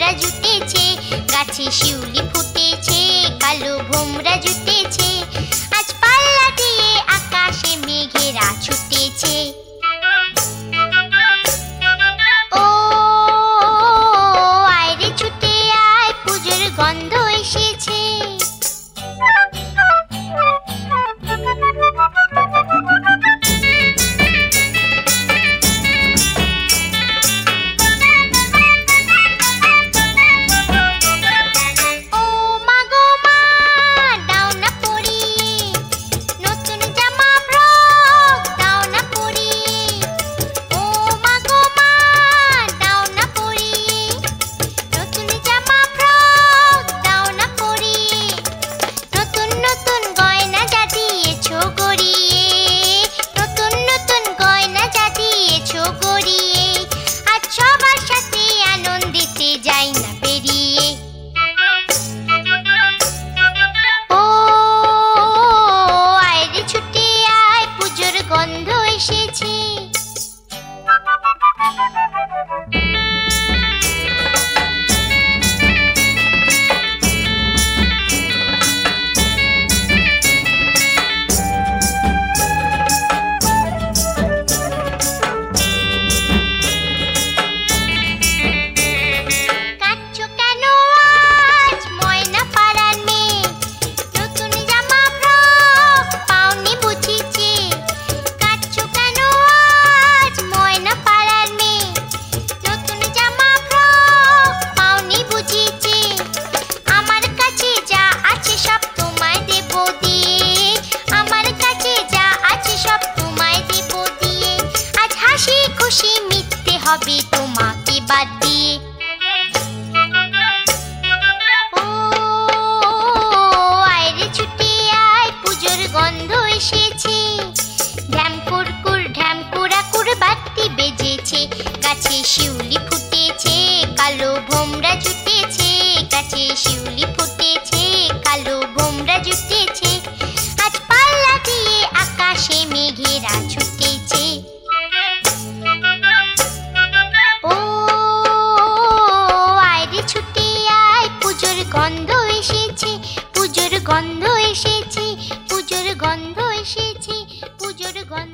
ভোমরা জুটেছে, গাছে শিউলি ফুটেছে, কালো ভোমরা জুটেছে, আজ পাল্লা দিয়ে আকাশে মেঘেরা ছুটেছে। ও আয়রে ছুটে আয়, পুজোর গন্ধ এসেছে। হবে তোমাকে বাদ দিয়ে। ও আয়রে ছুটে আয়, পুজোর গন্ধ এসেছে। ঢ্যামকুরকুর ঢ্যামকুরাকুর বাতি বেজেছে, গাছে শিউলি ফুটেছে, কালো ভোমরা জুটেছে, গাছে শিউলি ফুটেছে, কালো ভোমরা জুটেছে, আজ পাল্লা দিয়ে আকাশে মেঘেরা ছুটেছে। গন্ধ এসেছে, পুজোর গন্ধ এসেছে, পুজোর গন্ধ এসেছে, পুজোর গন্ধ।